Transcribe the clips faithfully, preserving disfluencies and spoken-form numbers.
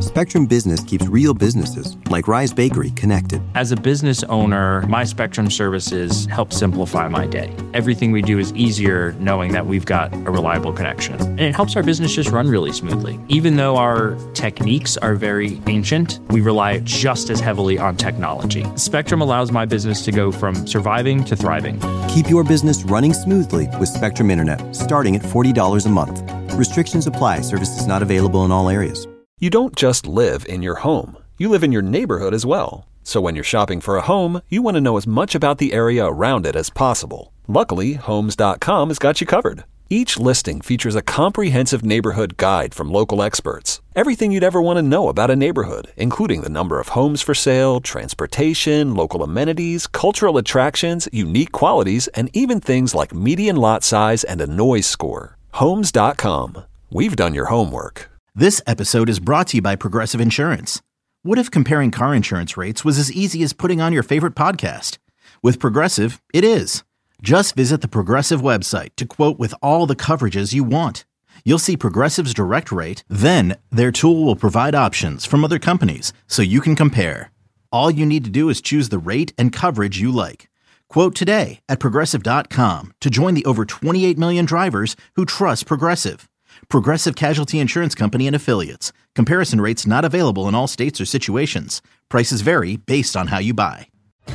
Spectrum Business keeps real businesses, like Rise Bakery, connected. As a business owner, my Spectrum services help simplify my day. Everything we do is easier knowing that we've got a reliable connection. And it helps our business just run really smoothly. Even though our techniques are very ancient, we rely just as heavily on technology. Spectrum allows my business to go from surviving to thriving. Keep your business running smoothly with Spectrum Internet, starting at forty dollars a month. Restrictions apply. Services not available in all areas. You don't just live in your home. You live in your neighborhood as well. So when you're shopping for a home, you want to know as much about the area around it as possible. Luckily, Homes dot com has got you covered. Each listing features a comprehensive neighborhood guide from local experts. Everything you'd ever want to know about a neighborhood, including the number of homes for sale, transportation, local amenities, cultural attractions, unique qualities, and even things like median lot size and a noise score. Homes dot com. We've done your homework. This episode is brought to you by Progressive Insurance. What if comparing car insurance rates was as easy as putting on your favorite podcast? With Progressive, it is. Just visit the Progressive website to quote with all the coverages you want. You'll see Progressive's direct rate, then their tool will provide options from other companies so you can compare. All you need to do is choose the rate and coverage you like. Quote today at Progressive dot com to join the over twenty-eight million drivers who trust Progressive. Progressive Casualty Insurance Company and Affiliates. Comparison rates not available in all states or situations. Prices vary based on how you buy.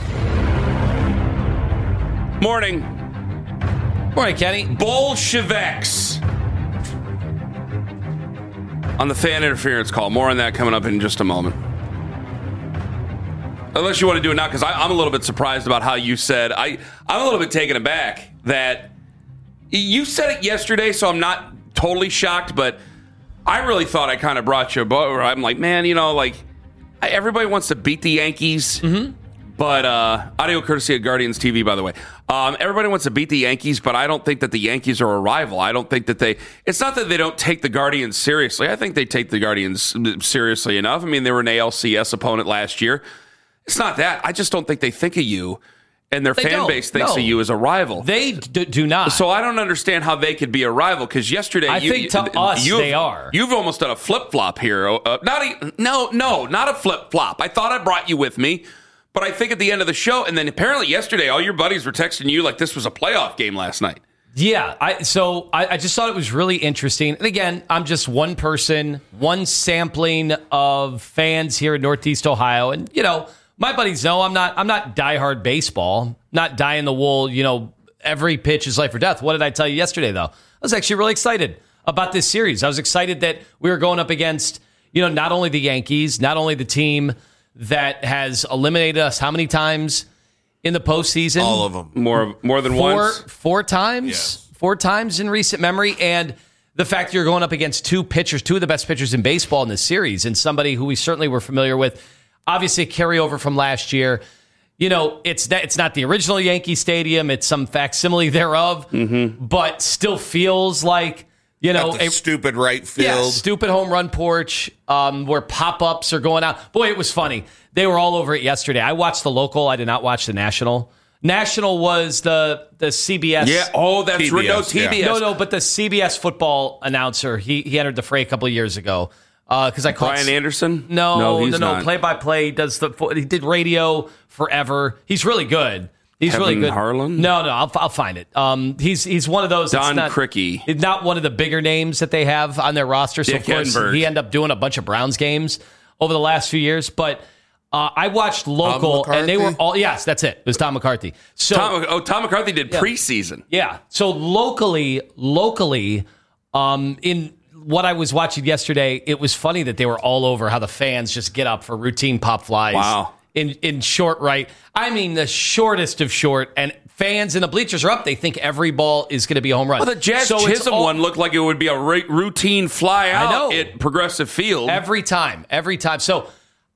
Morning. Morning, Kenny. Bolsheviks on the fan interference call. More on that coming up in just a moment. Unless you want to do it now, because I'm a little bit surprised about how you said. I, I'm a little bit taken aback that you said it yesterday, so I'm not totally shocked, but I really thought I kind of brought you a boat where I'm like, man, you know, like, everybody wants to beat the Yankees, mm-hmm. but, uh, audio courtesy of Guardians T V, by the way. Um, everybody wants to beat the Yankees, but I don't think that the Yankees are a rival. I don't think that they, it's not that they don't take the Guardians seriously. I think they take the Guardians seriously enough. I mean, they were an A L C S opponent last year. It's not that. I just don't think they think of you. And their they fan base thinks no. of you as a rival. They d- do not. So I don't understand how they could be a rival, because yesterday... I you, think to you, us, they are. You've almost done a flip-flop here. Uh, not a, no, no, not a flip-flop. I thought I brought you with me, but I think at the end of the show, and then apparently yesterday, all your buddies were texting you like this was a playoff game last night. Yeah, I, so I, I just thought it was really interesting. And again, I'm just one person, one sampling of fans here in Northeast Ohio. And, you know... My buddies know I'm not I'm not diehard baseball, not die in the wool, you know, every pitch is life or death. What did I tell you yesterday, though? I was actually really excited about this series. I was excited that we were going up against, you know, not only the Yankees, not only the team that has eliminated us how many times in the postseason? All of them. More more than four, once? Four times. Yes. Four times in recent memory. And the fact that you're going up against two pitchers, two of the best pitchers in baseball in this series, and somebody who we certainly were familiar with. Obviously, a carryover from last year. You know, it's that it's not the original Yankee Stadium. It's some facsimile thereof, mm-hmm. but still feels like, you know, a stupid right field. Yeah, stupid home run porch um, where pop-ups are going out. Boy, it was funny. They were all over it yesterday. I watched the local. I did not watch the national. National was the the C B S. Yeah. Oh, that's T B S, no T B S. Yeah. No, no, but the C B S football announcer. He he entered the fray a couple of years ago. Because uh, I caught Brian Anderson? No, no, he's no, not. no. Play by play. He does the. He did radio forever. He's really good. He's Kevin really good. Harlan? No, no. I'll I'll find it. Um, he's he's one of those. Don not, Crickey. It's not one of the bigger names that they have on their roster. So Dick of course Enberg. he ended up doing a bunch of Browns games over the last few years. But uh, I watched local, and they were all. Yes, that's it. It was Tom McCarthy. So Tom, oh, Tom McCarthy did yeah. preseason. Yeah. So locally, locally, um, in. What I was watching yesterday, it was funny that they were all over how the fans just get up for routine pop flies. Wow. In in short right. I mean, the shortest of short, and fans in the bleachers are up. They think every ball is going to be a home run. Well, the Jazz so Chisholm all, one looked like it would be a r- routine fly out I know. at Progressive Field. Every time. Every time. So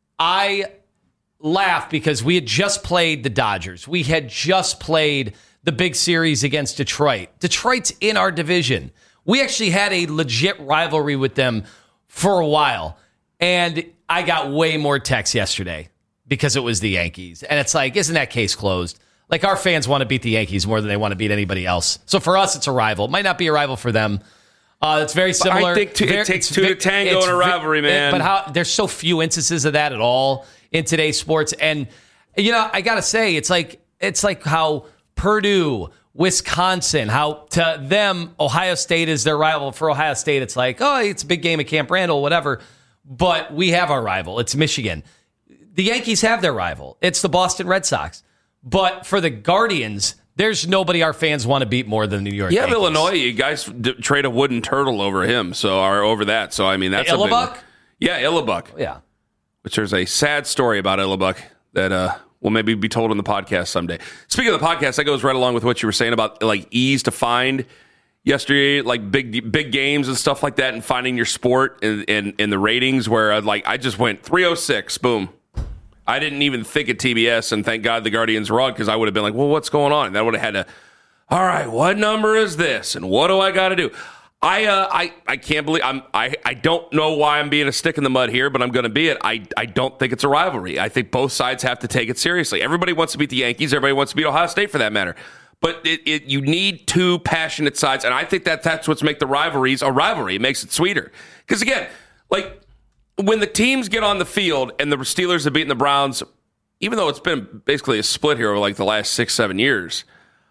I laughed because we had just played the Dodgers. We had just played the big series against Detroit. Detroit's in our division. We actually had a legit rivalry with them for a while. And I got way more texts yesterday because it was the Yankees. And it's like, isn't that case closed? Like, our fans want to beat the Yankees more than they want to beat anybody else. So for us, it's a rival. It might not be a rival for them. Uh, it's very similar. I think two, very, it takes two to tango in a rivalry, man. It, but how there's so few instances of that at all in today's sports. And, you know, I got to say, it's like it's like how Purdue, Wisconsin, how to them, Ohio State is their rival. For Ohio State, it's like, oh, it's a big game at Camp Randall, whatever. But we have our rival. It's Michigan. The Yankees have their rival. It's the Boston Red Sox. But for the Guardians, there's nobody our fans want to beat more than the New York You have Yankees. Illinois. You guys d- trade a wooden turtle over him, so or over that. So I mean, that's Hey, a big Illabuck? one. Yeah, Illabuck. Yeah. Which there's a sad story about Illabuck that uh, will maybe be told on the podcast someday. Speaking of the podcast, that goes right along with what you were saying about like ease to find yesterday, like big big games and stuff like that, and finding your sport in in, in the ratings. Where I'd like I just went three oh six, boom. I didn't even think of T B S, and thank God the Guardians were on because I would have been like, well, what's going on? And that would have had to, all right, what number is this? And what do I got to do? I uh, I I can't believe I'm I, I don't know why I'm being a stick in the mud here, but I'm going to be it. I, I don't think it's a rivalry. I think both sides have to take it seriously. Everybody wants to beat the Yankees. Everybody wants to beat Ohio State for that matter. But it, it you need two passionate sides, and I think that that's what's make the rivalries a rivalry. It makes it sweeter. Because again, like, when the teams get on the field and the Steelers have beaten the Browns, even though it's been basically a split here over like the last six, seven years,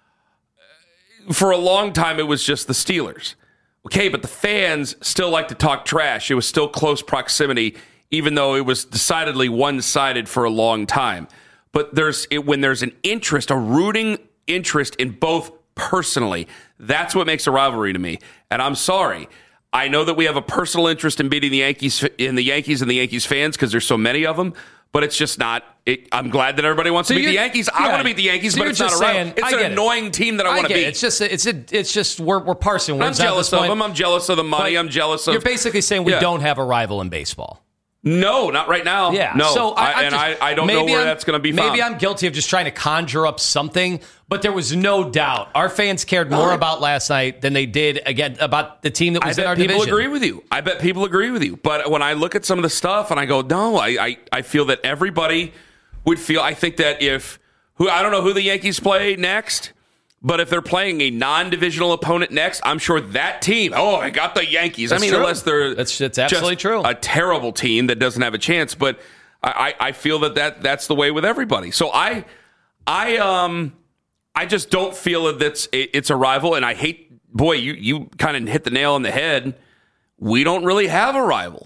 for a long time it was just the Steelers. Okay, but the fans still like to talk trash. It was still close proximity, even though it was decidedly one-sided for a long time. But there's it, when there's an interest, a rooting interest in both personally, that's what makes a rivalry to me. And I'm sorry. I know that we have a personal interest in beating the Yankees, in the Yankees and the Yankees fans because there's so many of them, but it's just not. It, I'm glad that everybody wants So to beat the you're- Yankees. I yeah. want to beat the Yankees, So but you're it's not a just rival. saying- It's I an get it. annoying team that I, I want to get it. beat. It's just it's a, it's just we're we're parsing I'm words out at jealous this of point. them. I'm jealous of the money. But I'm jealous of. You're basically saying we Yeah. don't have a rival in baseball. No, not right now. Yeah. no. So I, I, I'm and just- I, I don't know maybe where I'm- that's going to be found. Maybe I'm guilty of just trying to conjure up something, but there was no doubt our fans cared more Uh, about last night than they did again about the team that I was in bet our people division. agree with you. I bet people agree with you. But when I look at some of the stuff and I go, no, I, I, I feel that everybody would feel. I think that if who I don't know who the Yankees play next, but if they're playing a non-divisional opponent next, I'm sure that team. Oh, I got the Yankees. That's I mean, true. unless they're That's- that's absolutely just true. a terrible team that doesn't have a chance. But I, I, I feel that, that that's the way with everybody. So I, I um. I just don't feel that it's, it's a rival, and I hate, boy, you, you kind of hit the nail on the head. We don't really have a rival.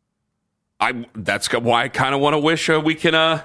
I That's why I kind of want to wish uh, we can uh,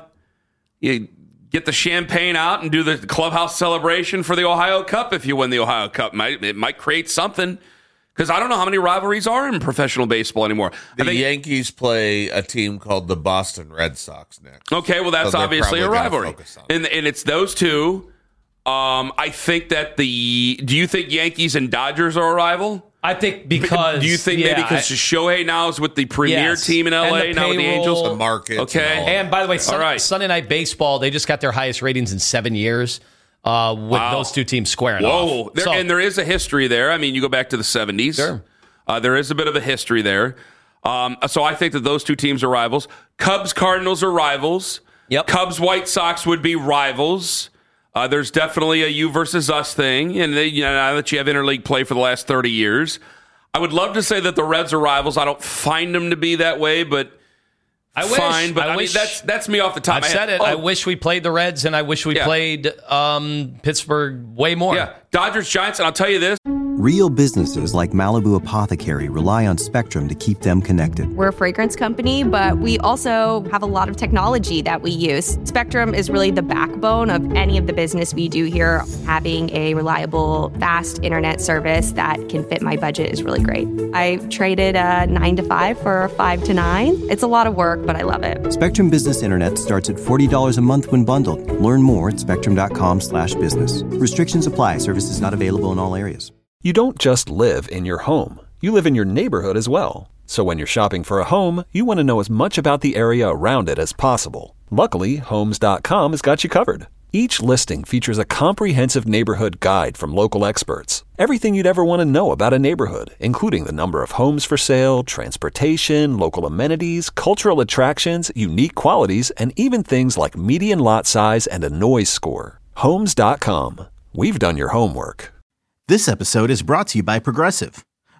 you get the champagne out and do the clubhouse celebration for the Ohio Cup if you win the Ohio Cup. It might, it might create something, because I don't know how many rivalries are in professional baseball anymore. The I think, Yankees play a team called the Boston Red Sox next. okay, well, that's So they're obviously a probably gonna rivalry. focus on And, and it's those two. Um, I think that the. Do you think Yankees and Dodgers are a rival? I think because Do you think yeah, maybe because I- Shohei now is with the premier Yes. team in L A, And the now with the Angels? payroll. The markets. Okay. And, all And by the way, sun, All right. Sunday Night Baseball, they just got their highest ratings in seven years uh, with Wow. those two teams squaring Whoa. off. There, So- and there is a history there. I mean, you go back to the seventies. Sure. Uh, there is a bit of a history there. Um, so I think that those two teams are rivals. Cubs, Cardinals are rivals. Yep. Cubs, White Sox would be rivals. Uh, there's definitely a you versus us thing. And they, you know, now that you have interleague play for the last thirty years, I would love to say that the Reds are rivals. I don't find them to be that way, but I wish. fine. But I, I mean, wish. that's that's me off the top I've of my said head. it. I Oh, wish we played the Reds, and I wish we Yeah. played um, Pittsburgh way more. Yeah, Dodgers, Giants, and I'll tell you this. Real businesses like Malibu Apothecary rely on Spectrum to keep them connected. We're a fragrance company, but we also have a lot of technology that we use. Spectrum is really the backbone of any of the business we do here. Having a reliable, fast internet service that can fit my budget is really great. I traded a nine to five for a five to nine. It's a lot of work, but I love it. Spectrum Business Internet starts at forty dollars a month when bundled. Learn more at spectrum.com slash business. Restrictions apply. Services not available in all areas. You don't just live in your home. You live in your neighborhood as well. So when you're shopping for a home, you want to know as much about the area around it as possible. Luckily, Homes dot com has got you covered. Each listing features a comprehensive neighborhood guide from local experts. Everything you'd ever want to know about a neighborhood, including the number of homes for sale, transportation, local amenities, cultural attractions, unique qualities, and even things like median lot size and a noise score. Homes dot com. We've done your homework. This episode is brought to you by Progressive.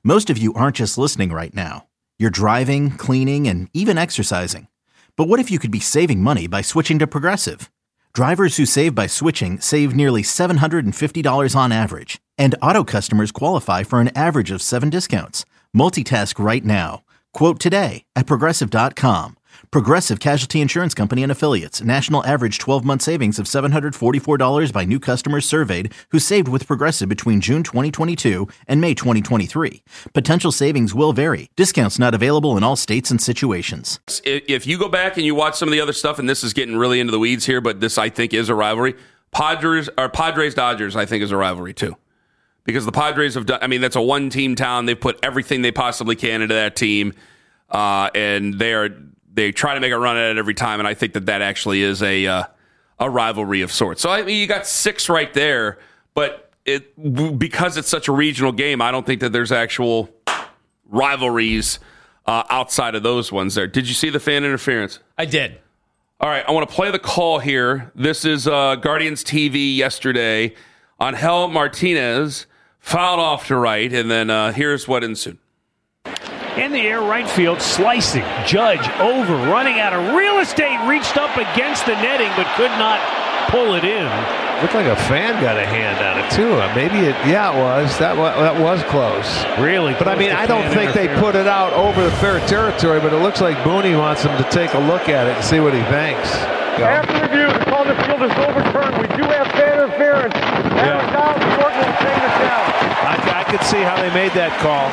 Most of you aren't just listening right now. You're driving, cleaning, and even exercising. But what if you could be saving money by switching to Progressive? Drivers who save by switching save nearly seven hundred fifty dollars on average, and auto customers qualify for an average of seven discounts. Multitask right now. Quote today at Progressive dot com. Progressive Casualty Insurance Company and Affiliates. National average twelve-month savings of seven hundred forty-four dollars by new customers surveyed who saved with Progressive between June twenty twenty-two and May twenty twenty-three. Potential savings will vary. Discounts not available in all states and situations. If you go back and you watch some of the other stuff, and this is getting really into the weeds here, but this I think is a rivalry. Padres or Padres Dodgers I think is a rivalry too. Because the Padres have done, I mean, that's a one-team town. They've put everything they possibly can into that team, uh, and they are they try to make a run at it every time. And I think that that actually is a uh, a rivalry of sorts. So I mean, you got six right there, but it because it's such a regional game, I don't think that there's actual rivalries uh, outside of those ones. There, did you see the fan interference? I did. All right, I want to play the call here. This is uh, Guardians T V yesterday. Angel Martinez fouled off to right, and then uh, here's what ensued. In the air, right field, slicing. Judge over, running out of real estate, reached up against the netting, but could not pull it in. Looked like a fan got a hand on it, too. Maybe it, yeah, it was. That was, that was close. Really? But, I mean, I don't think they put it out over the fair territory, but it looks like Booney wants them to take a look at it and see what he thinks. Go. After review, the call on the field is overturned. We do have fan interference. Yeah. Down, Jordan will take this down. I, I could see how they made that call.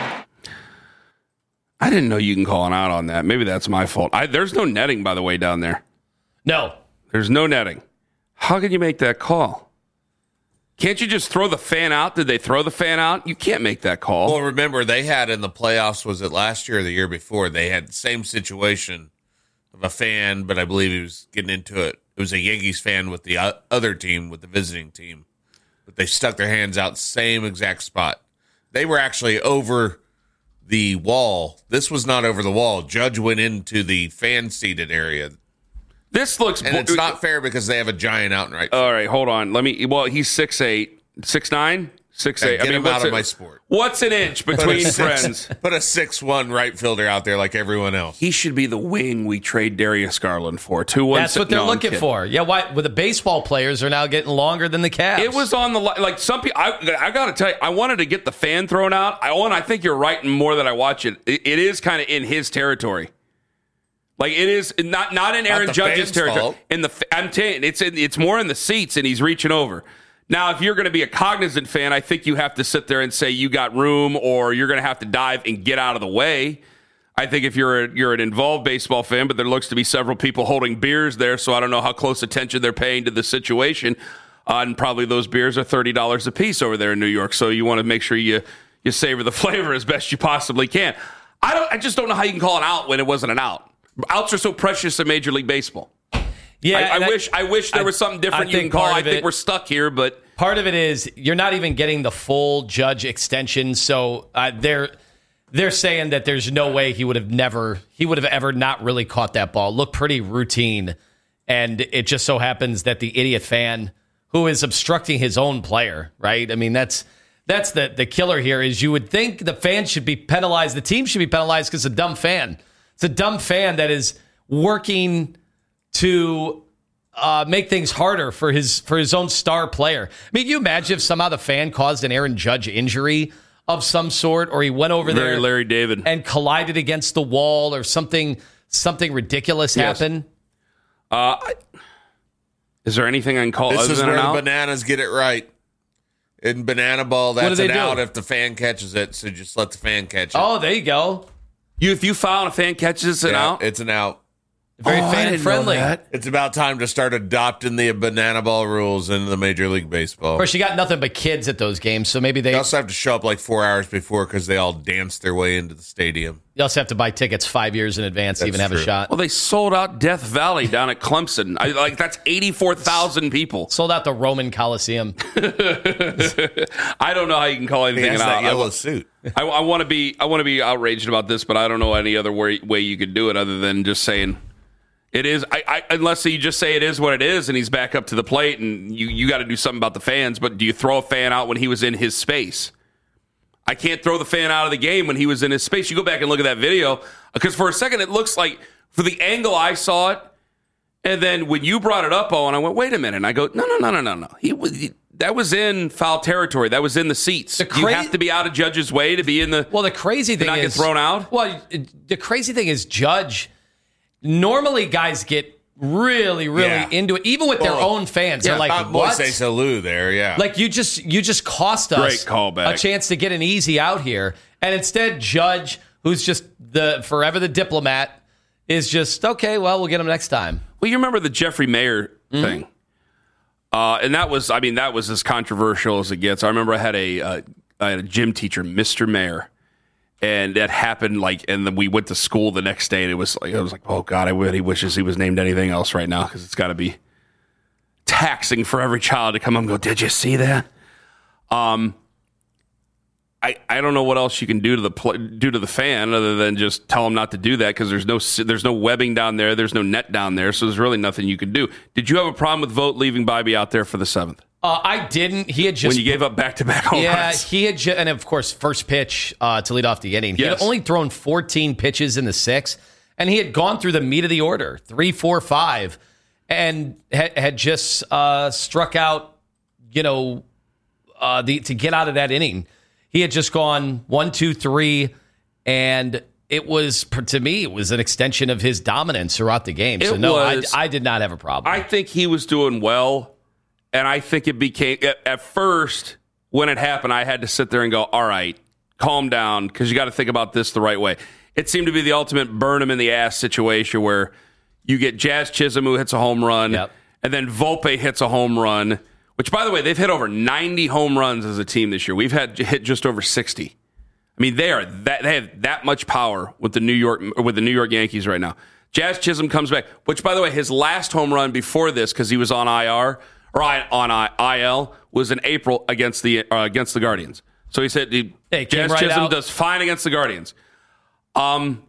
I didn't know you can call an out on that. Maybe that's my fault. I, there's no netting, by the way, down there. No. There's no netting. How can you make that call? Can't you just throw the fan out? Did they throw the fan out? You can't make that call. Well, remember, they had in the playoffs, was it last year or the year before, they had the same situation of a fan, but I believe he was getting into it. It was a Yankees fan with the other team, with the visiting team. But they stuck their hands out, same exact spot. They were actually over the wall. This was not over the wall. Judge went into the fan-seated area. This looks... And it's not fair because they have a giant out and right. All right, hold on. Let me... Well, he's six eight, six nine, six eight. Get I mean, him out of it, my sport. What's an inch between six, friends? Put a six one right fielder out there like everyone else. He should be the wing we trade Darius Garland for. Two one. That's what they're no, looking for. Yeah, why? Well, the baseball players are now getting longer than the Cavs. It was on the like some people. I, I got to tell you, I wanted to get the fan thrown out. I want. I think you're right. And more that I watch it, it, it is kind of in his territory. Like it is not not in Aaron not Judge's territory. Fault. In the I'm telling you, it's in, it's more in the seats, and he's reaching over. Now, if you're going to be a cognizant fan, I think you have to sit there and say you got room, or you're going to have to dive and get out of the way. I think if you're a, you're an involved baseball fan, but there looks to be several people holding beers there, so I don't know how close attention they're paying to the situation. Uh, and probably those beers are thirty dollars a piece over there in New York, so you want to make sure you you savor the flavor as best you possibly can. I don't. I just don't know how you can call it out when it wasn't an out. Outs are so precious in Major League Baseball. Yeah, I, I I, wish I wish there I, was something different I you can call. I think it, we're stuck here, but part of it is you're not even getting the full Judge extension. So uh, they're they're saying that there's no way he would have never he would have ever not really caught that ball. It looked pretty routine, and it just so happens that the idiot fan who is obstructing his own player, right? I mean, that's that's the the killer here. Is you would think the fan should be penalized, the team should be penalized because it's a dumb fan. It's a dumb fan that is working to uh, make things harder for his for his own star player. I mean, can you imagine if somehow the fan caused an Aaron Judge injury of some sort, or he went over Very there Larry David and collided against the wall, or something something ridiculous yes. happened? Uh, is there anything I can call this other is than where an the out? Bananas get it right. In banana ball, What do that's they an do? out if the fan catches it, so just let the fan catch it. Oh, there you go. You if you foul and a fan catches it Yeah, out, it's an out. Very Oh, I fan didn't friendly. know that. It's about time to start adopting the banana ball rules into the Major League Baseball. Of course, you got nothing but kids at those games, so maybe they They also have to show up like four hours before because they all dance their way into the stadium. you also have to buy tickets five years in advance to That's even have true. a shot. well, they sold out Death Valley down at Clemson. I, like that's eighty-four thousand people. Sold out the Roman Coliseum. I don't know how you can call He anything has an that out. yellow I, suit. I, I want to be I want to be outraged about this, but I don't know any other way, way you could do it other than just saying it is. I, I unless you just say it is what it is, and he's back up to the plate, and you you got to do something about the fans. But do you throw a fan out when he was in his space? I can't throw the fan out of the game when he was in his space. You go back and look at that video, because for a second it looks like, for the angle I saw it, and then when you brought it up, Owen, I went, wait a minute. And I go, no, no, no, no, no, no. He was he, that was in foul territory. That was in the seats. The cra- you have to be out of Judge's way to be in the. Well, the crazy thing not is, get thrown out. Well, the crazy thing is, Judge. Normally, guys get really, really yeah. into it, even with well, their own fans. Yeah, They're like, what? Moises Alou there, yeah. Like you just you just cost us a chance to get an easy out here, and instead, Judge, who's just the forever the diplomat, is just okay. Well, we'll get him next time. Well, you remember the Jeffrey Mayer mm-hmm. thing. Uh, and that was, I mean, that was as controversial as it gets. I remember I had a, uh, I had a gym teacher, Mister Mayer, and that happened like, and then we went to school the next day, and it was like, I was like, oh God, I really wishes he was named anything else right now, because it's got to be taxing for every child to come up and go, did you see that? Um, I, I don't know what else you can do to the pl- do to the fan other than just tell him not to do that, because there's no there's no webbing down there, there's no net down there, so there's really nothing you can do. Did you have a problem with Vogt leaving Bibee out there for the seventh? Uh, I didn't. He had just when you gave up back to back home yeah, runs. he had ju- and of course first pitch uh, to lead off the inning. He yes. had only thrown fourteen pitches in the sixth, and he had gone through the meat of the order three, four, five, and had, had just uh, struck out. You know, uh, the to get out of that inning. He had just gone one, two, three, and it was, to me, it was an extension of his dominance throughout the game. So, it no, was, I, I did not have a problem. I think he was doing well, and I think it became, at, at first, when it happened, I had to sit there and go, all right, calm down, because you got to think about this the right way. It seemed to be the ultimate burn him in the ass situation where you get Jazz Chisholm, who hits a home run, yep. and then Volpe hits a home run. Which, by the way, they've hit over ninety home runs as a team this year. We've had hit just over sixty. I mean, they are that they have that much power with the New York with the New York Yankees right now. Jazz Chisholm comes back. Which, by the way, his last home run before this, because he was on I R or on I L, was in April against the uh, against the Guardians. So he said he, hey, Jazz right Chisholm out. does fine against the Guardians. Um,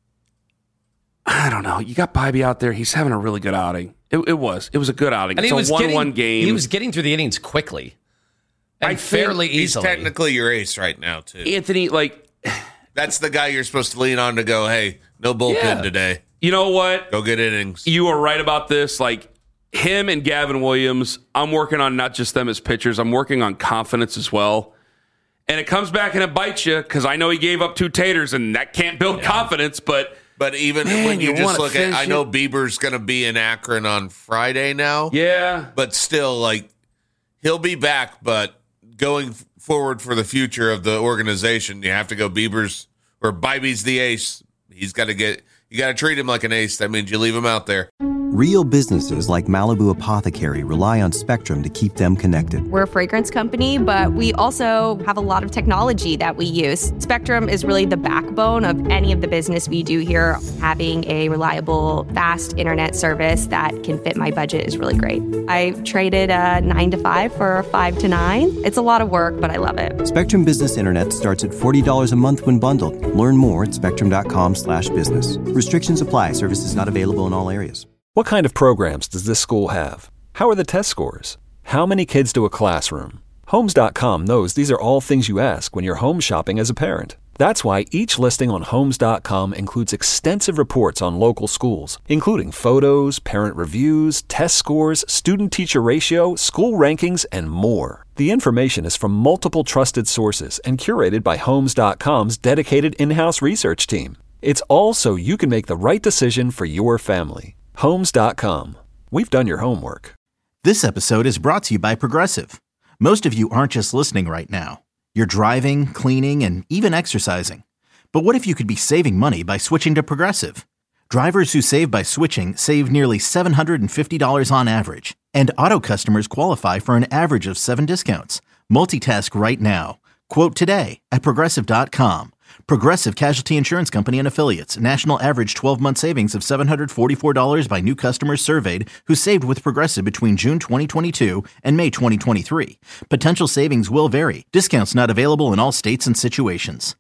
I don't know. You got Bibee out there. He's having a really good outing. It, it was. It was a good outing. And it's he was a one one getting, game. He was getting through the innings quickly and I fairly he's easily. He's technically your ace right now, too. Anthony, like... That's the guy you're supposed to lean on to go, hey, no bullpen yeah. today. You know what? Go get innings. You are right about this. Like, him and Gavin Williams, I'm working on not just them as pitchers. I'm working on confidence as well. And it comes back and it bites you, because I know he gave up two taters, and that can't build yeah. confidence, but... But even Man, when you, you just look at, it. I know Bieber's going to be in Akron on Friday now. Yeah. But still, like, he'll be back, but going forward for the future of the organization, you have to go Bieber's, or Bibee's the ace. He's got to get, you got to treat him like an ace. That means you leave him out there. Real businesses like Malibu Apothecary rely on Spectrum to keep them connected. We're a fragrance company, but we also have a lot of technology that we use. Spectrum is really the backbone of any of the business we do here. Having a reliable, fast internet service that can fit my budget is really great. I traded a nine to five for a five to nine. It's a lot of work, but I love it. Spectrum Business Internet starts at forty dollars a month when bundled. Learn more at spectrum.com slash business. Restrictions apply. Services not available in all areas. What kind of programs does this school have? How are the test scores? How many kids to a classroom? Homes dot com knows these are all things you ask when you're home shopping as a parent. That's why each listing on Homes dot com includes extensive reports on local schools, including photos, parent reviews, test scores, student-teacher ratio, school rankings, and more. The information is from multiple trusted sources and curated by Homes dot com's dedicated in-house research team. It's all so you can make the right decision for your family. Homes dot com. We've done your homework. This episode is brought to you by Progressive. Most of you aren't just listening right now. You're driving, cleaning, and even exercising. But what if you could be saving money by switching to Progressive? Drivers who save by switching save nearly seven hundred fifty dollars on average. And auto customers qualify for an average of seven discounts. Multitask right now. Quote today at Progressive dot com. Progressive Casualty Insurance Company and Affiliates. National average twelve-month savings of seven hundred forty-four dollars by new customers surveyed who saved with Progressive between June twenty twenty-two and May twenty twenty-three. Potential savings will vary. Discounts not available in all states and situations.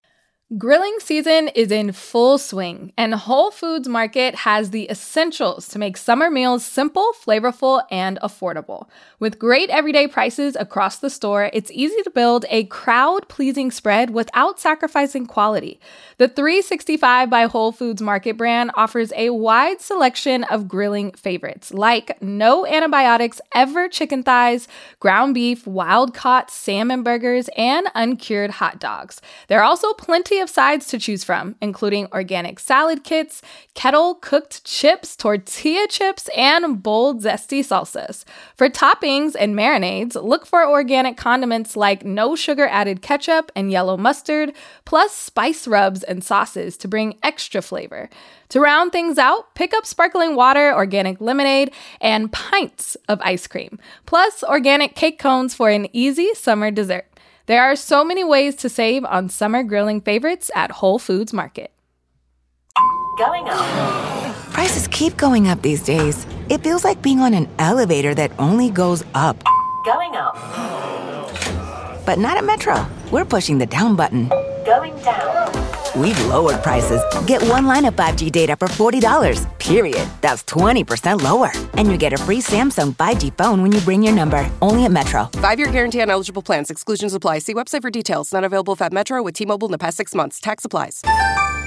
Grilling season is in full swing, and Whole Foods Market has the essentials to make summer meals simple, flavorful, and affordable. With great everyday prices across the store, it's easy to build a crowd-pleasing spread without sacrificing quality. The three sixty-five by Whole Foods Market brand offers a wide selection of grilling favorites, like no antibiotics ever chicken thighs, ground beef, wild-caught salmon burgers, and uncured hot dogs. There are also plenty of sides to choose from, including organic salad kits, kettle-cooked chips, tortilla chips, and bold, zesty salsas. For toppings and marinades, look for organic condiments like no sugar-added ketchup and yellow mustard, plus spice rubs and sauces to bring extra flavor. To round things out, pick up sparkling water, organic lemonade, and pints of ice cream, plus organic cake cones for an easy summer dessert. There are so many ways to save on summer grilling favorites at Whole Foods Market. Going up. Prices keep going up these days. It feels like being on an elevator that only goes up. Going up. But not at Metro. We're pushing the down button. Going down. We've lowered prices. Get one line of five G data for forty dollars, period. That's twenty percent lower. And you get a free Samsung five G phone when you bring your number. Only at Metro. Five-year guarantee on eligible plans. Exclusions apply. See website for details. Not available if at Metro with T-Mobile in the past six months. Tax applies.